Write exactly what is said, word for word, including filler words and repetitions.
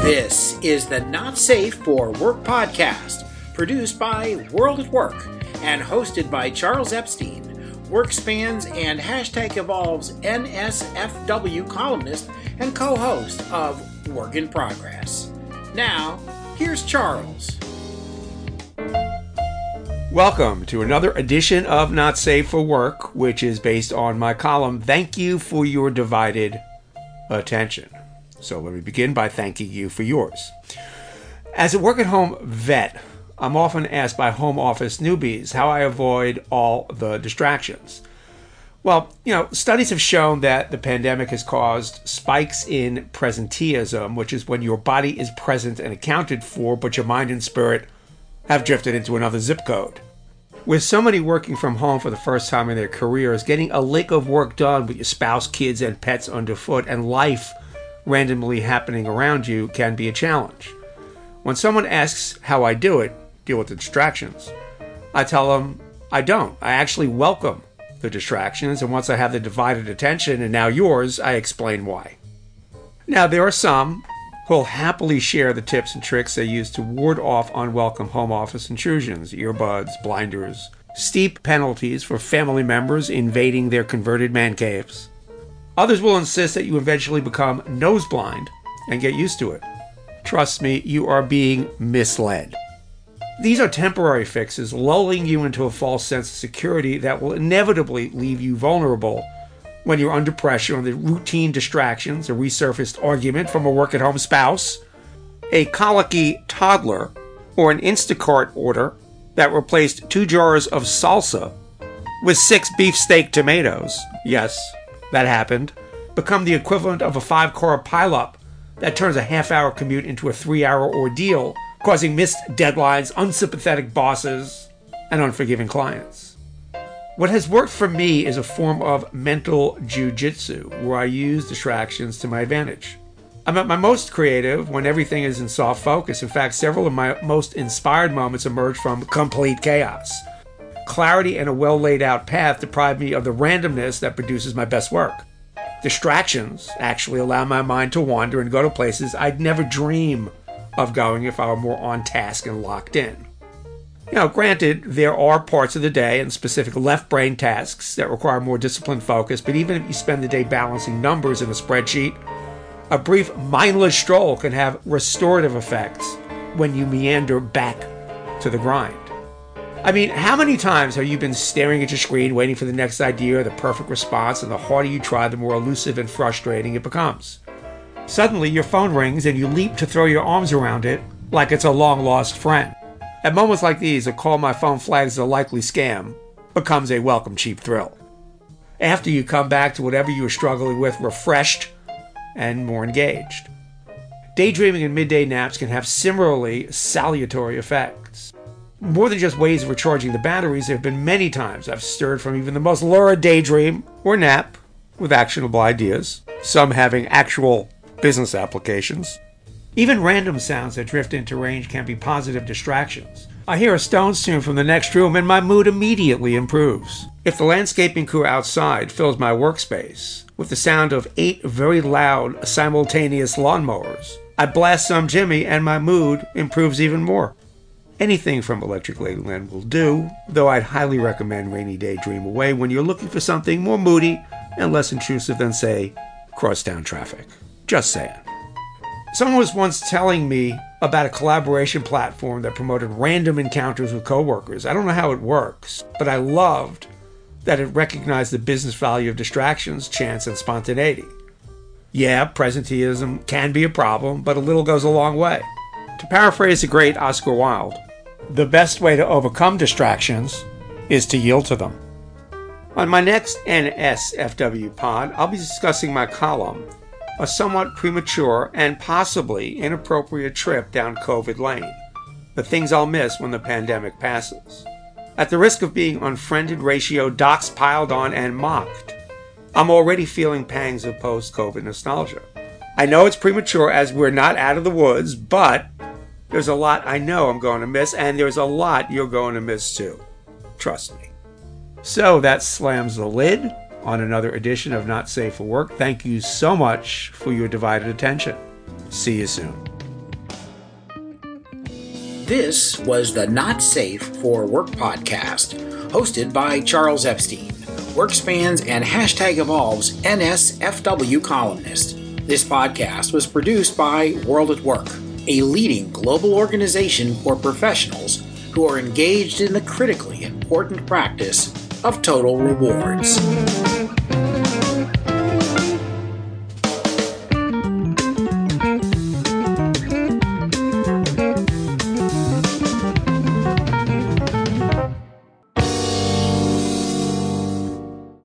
This is the Not Safe for Work podcast, produced by World at Work and hosted by Charles Epstein, WorkSpan's and Hashtag Evolve's N S F W columnist and co-host of Work in Progress. Now, here's Charles. Welcome to another edition of Not Safe for Work, which is based on my column, Thank You for Your Divided Attention. So let me begin by thanking you for yours. As a work-at-home vet, I'm often asked by home office newbies how I avoid all the distractions. Well, you know, studies have shown that the pandemic has caused spikes in presenteeism, which is when your body is present and accounted for, but your mind and spirit have drifted into another zip code. With so many working from home for the first time in their careers, getting a lick of work done with your spouse, kids, and pets underfoot, and life randomly happening around you can be a challenge. When someone asks how I do it, deal with the distractions, I tell them I don't. I actually welcome the distractions, and once I have the divided attention, and now yours, I explain why. Now, there are some who'll happily share the tips and tricks they use to ward off unwelcome home office intrusions, earbuds, blinders, steep penalties for family members invading their converted man caves. Others will insist that you eventually become nose blind and get used to it. Trust me, you are being misled. These are temporary fixes, lulling you into a false sense of security that will inevitably leave you vulnerable when you're under pressure on the routine distractions, a resurfaced argument from a work-at-home spouse, a colicky toddler, or an Instacart order that replaced two jars of salsa with six beefsteak tomatoes. Yes, that happened. Become the equivalent of a five-car pileup that turns a half-hour commute into a three-hour ordeal, causing missed deadlines, unsympathetic bosses, and unforgiving clients. What has worked for me is a form of mental jiu-jitsu, where I use distractions to my advantage. I'm at my most creative when everything is in soft focus. In fact, several of my most inspired moments emerge from complete chaos. Clarity and a well-laid-out path deprive me of the randomness that produces my best work. Distractions actually allow my mind to wander and go to places I'd never dream of going if I were more on task and locked in. You know, granted, there are parts of the day and specific left brain tasks that require more disciplined focus, but even if you spend the day balancing numbers in a spreadsheet, a brief mindless stroll can have restorative effects when you meander back to the grind. I mean, how many times have you been staring at your screen waiting for the next idea or the perfect response, and the harder you try, the more elusive and frustrating it becomes? Suddenly, your phone rings and you leap to throw your arms around it like it's a long-lost friend. At moments like these, a call my phone flags as a likely scam becomes a welcome cheap thrill. After you come back to whatever you were struggling with, refreshed and more engaged. Daydreaming and midday naps can have similarly salutary effects. More than just ways of recharging the batteries, there have been many times I've stirred from even the most lurid daydream or nap with actionable ideas, some having actual business applications. Even random sounds that drift into range can be positive distractions. I hear a Stones tune from the next room and my mood immediately improves. If the landscaping crew outside fills my workspace with the sound of eight very loud simultaneous lawnmowers, I blast some Jimmy and my mood improves even more. Anything from Electric Ladyland will do, though I'd highly recommend Rainy Day Dream Away when you're looking for something more moody and less intrusive than, say, crosstown traffic. Just saying. Someone was once telling me about a collaboration platform that promoted random encounters with coworkers. I don't know how it works, but I loved that it recognized the business value of distractions, chance, and spontaneity. Yeah, presenteeism can be a problem, but a little goes a long way. To paraphrase the great Oscar Wilde, the best way to overcome distractions is to yield to them. On my next N S F W pod, I'll be discussing my column, A Somewhat Premature and Possibly Inappropriate Trip Down COVID Lane, the things I'll miss when the pandemic passes. At the risk of being unfriended, ratioed, doxed, piled on, and mocked, I'm already feeling pangs of post-COVID nostalgia. I know it's premature as we're not out of the woods, but there's a lot I know I'm going to miss, and there's a lot you're going to miss too. Trust me. So that slams the lid on another edition of Not Safe for Work. Thank you so much for your divided attention. See you soon. This was the Not Safe for Work podcast, hosted by Charles Epstein, WorkSpan's and Hashtag Evolve's N S F W columnist. This podcast was produced by World at Work, a leading global organization for professionals who are engaged in the critically important practice of total rewards.